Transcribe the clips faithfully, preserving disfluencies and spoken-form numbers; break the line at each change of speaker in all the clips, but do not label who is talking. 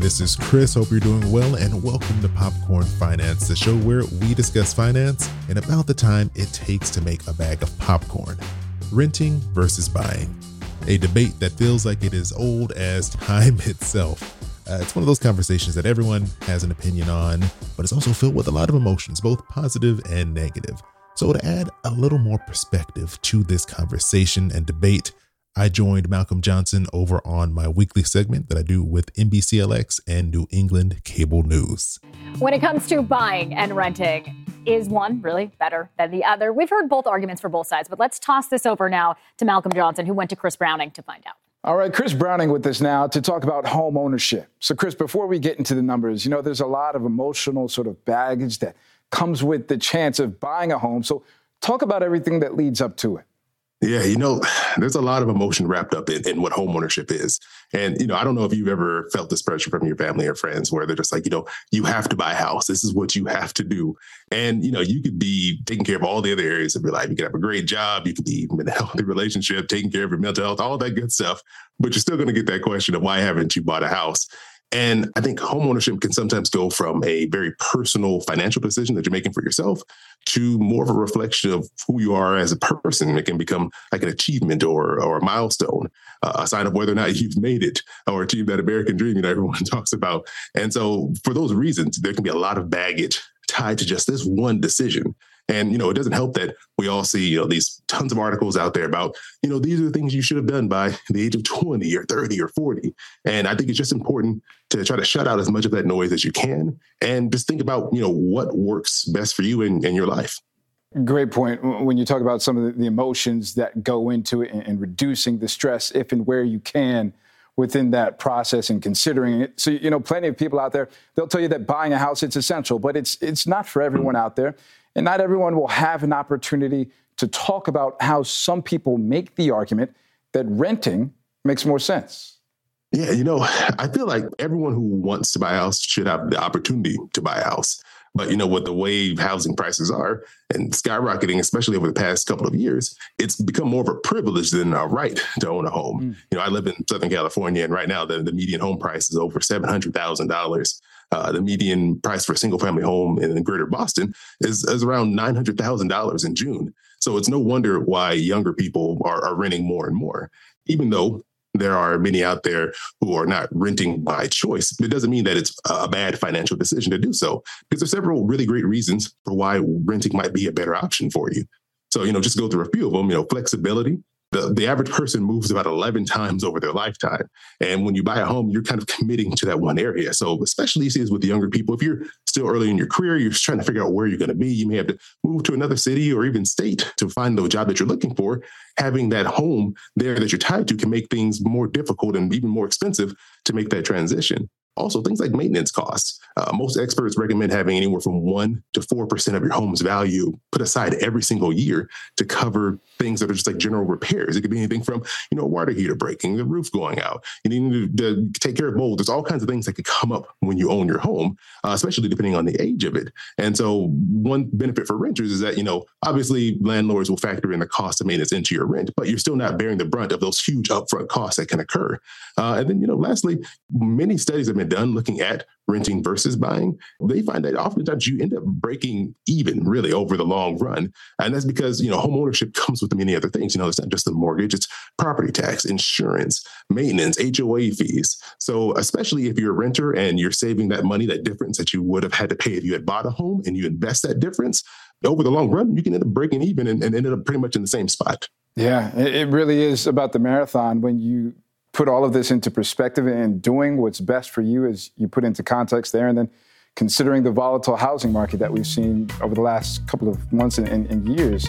this is Chris. Hope you're doing well, and welcome to Popcorn Finance, the show where we discuss finance and about the time it takes to make a bag of popcorn. Renting versus buying, a debate that feels like it is old as time itself. Uh, it's one of those conversations that everyone has an opinion on, but it's also filled with a lot of emotions, both positive and negative. So to add a little more perspective to this conversation and debate, I joined Malcolm Johnson over on my weekly segment that I do with N B C L X and New England Cable News.
When it comes to buying and renting, is one really better than the other? We've heard both arguments for both sides, but let's toss this over now to Malcolm Johnson, who went to Chris Browning to find out.
All right, Chris Browning with us now to talk about home ownership. So, Chris, before we get into the numbers, you know, there's a lot of emotional sort of baggage that comes with the chance of buying a home. So talk about everything that leads up to it.
Yeah, you know, there's a lot of emotion wrapped up in, in what homeownership is. And, you know, I don't know if you've ever felt this pressure from your family or friends where they're just like, you know, you have to buy a house. This is what you have to do. And, you know, you could be taking care of all the other areas of your life. You could have a great job. You could be in a healthy relationship, taking care of your mental health, all that good stuff. But you're still going to get that question of why haven't you bought a house? And I think homeownership can sometimes go from a very personal financial decision that you're making for yourself to more of a reflection of who you are as a person. It can become like an achievement or or a milestone, uh, a sign of whether or not you've made it or achieved that American dream that everyone talks about. And so for those reasons, there can be a lot of baggage tied to just this one decision. And, you know, it doesn't help that we all see, you know, these tons of articles out there about, you know, these are the things you should have done by the age of twenty or thirty or forty. And I think it's just important to try to shut out as much of that noise as you can and just think about, you know, what works best for you in, in your life.
Great point. When you talk about some of the emotions that go into it and, and reducing the stress if and where you can within that process and considering it. So, you know, plenty of people out there, they'll tell you that buying a house, it's essential, but it's it's not for everyone out there. And not everyone will have an opportunity to talk about how some people make the argument that renting makes more sense.
Yeah, you know, I feel like everyone who wants to buy a house should have the opportunity to buy a house. But, you know, with the way housing prices are and skyrocketing, especially over the past couple of years, it's become more of a privilege than a right to own a home. Mm. You know, I live in Southern California, and right now the, the median home price is over seven hundred thousand dollars. Uh, the median price for a single family home in greater Boston is, is around nine hundred thousand dollars in June. So it's no wonder why younger people are, are renting more and more, even though there are many out there who are not renting by choice. It doesn't mean that it's a bad financial decision to do so, because there's several really great reasons for why renting might be a better option for you. So, you know, just go through a few of them. You know, flexibility. The, the average person moves about eleven times over their lifetime. And when you buy a home, you're kind of committing to that one area. So especially these days with the younger people, if you're still early in your career, you're just trying to figure out where you're going to be. You may have to move to another city or even state to find the job that you're looking for. Having that home there that you're tied to can make things more difficult and even more expensive to make that transition. Also, things like maintenance costs. Uh, most experts recommend having anywhere from one to four percent of your home's value put aside every single year to cover things that are just like general repairs. It could be anything from, you know, a water heater breaking, the roof going out. You need to, to take care of mold. There's all kinds of things that could come up when you own your home, uh, especially depending on the age of it. And so one benefit for renters is that, you know, obviously landlords will factor in the cost of maintenance into your rent, but you're still not bearing the brunt of those huge upfront costs that can occur. Uh, and then, you know, lastly, many studies have been done looking at renting versus buying. They find that oftentimes you end up breaking even really over the long run. And that's because, you know, home ownership comes with many other things. You know, it's not just the mortgage, it's property tax, insurance, maintenance, H O A fees. So especially if you're a renter and you're saving that money, that difference that you would have had to pay if you had bought a home, and you invest that difference over the long run, you can end up breaking even and, and end up pretty much in the same spot.
Yeah, it really is about the marathon when you put all of this into perspective and doing what's best for you as you put into context there, and then considering the volatile housing market that we've seen over the last couple of months and, and, and years.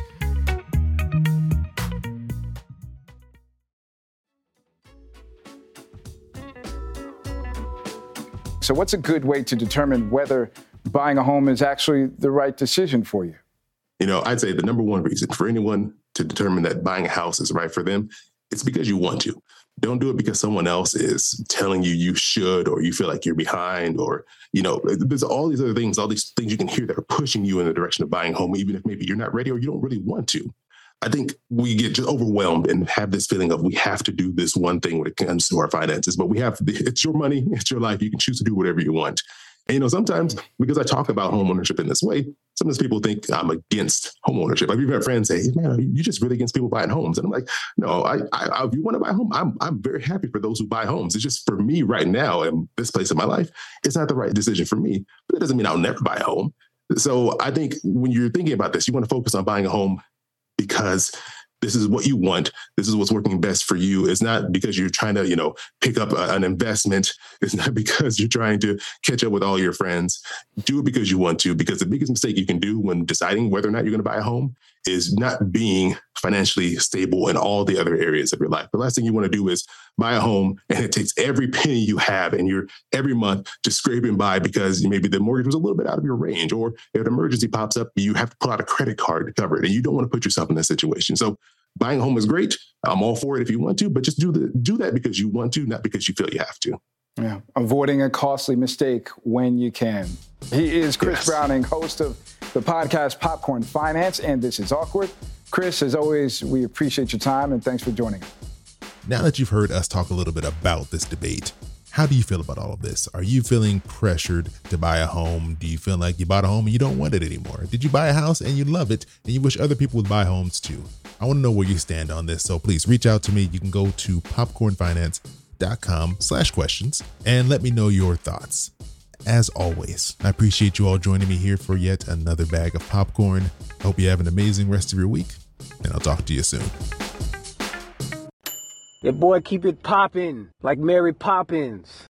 So what's a good way to determine whether buying a home is actually the right decision for you?
You know, I'd say the number one reason for anyone to determine that buying a house is right for them, it's because you want to. Don't do it because someone else is telling you you should, or you feel like you're behind, or, you know, there's all these other things, all these things you can hear that are pushing you in the direction of buying a home, even if maybe you're not ready or you don't really want to. I think we get just overwhelmed and have this feeling of we have to do this one thing when it comes to our finances, but we have, it's your money, it's your life. You can choose to do whatever you want. And, you know, sometimes because I talk about homeownership in this way, sometimes people think I'm against homeownership. I've even had friends say, man, you're just really against people buying homes. And I'm like, no, I, I, if you want to buy a home, I'm, I'm very happy for those who buy homes. It's just for me right now in this place in my life, it's not the right decision for me, but that doesn't mean I'll never buy a home. So I think when you're thinking about this, you want to focus on buying a home because this is what you want. This is what's working best for you. It's not because you're trying to, you know, pick up a, an investment. It's not because you're trying to catch up with all your friends. Do it because you want to, because the biggest mistake you can do when deciding whether or not you're going to buy a home is not being financially stable in all the other areas of your life. The last thing you want to do is buy a home and it takes every penny you have and you're every month just scraping by because maybe the mortgage was a little bit out of your range, or if an emergency pops up, you have to pull out a credit card to cover it, and you don't want to put yourself in that situation. So buying a home is great. I'm all for it if you want to, but just do the do that because you want to, not because you feel you have to.
Yeah, avoiding a costly mistake when you can. He is Chris yes. Browning, host of the podcast Popcorn Finance, and This Is Awkward. Chris, as always, we appreciate your time and thanks for joining us.
Now that you've heard us talk a little bit about this debate, how do you feel about all of this? Are you feeling pressured to buy a home? Do you feel like you bought a home and you don't want it anymore? Did you buy a house and you love it and you wish other people would buy homes too? I want to know where you stand on this. So please reach out to me. You can go to popcornfinance.com slash questions and let me know your thoughts. As always, I appreciate you all joining me here for yet another bag of popcorn. I hope you have an amazing rest of your week, and I'll talk to you soon.
Your boy keep it poppin' like Mary Poppins.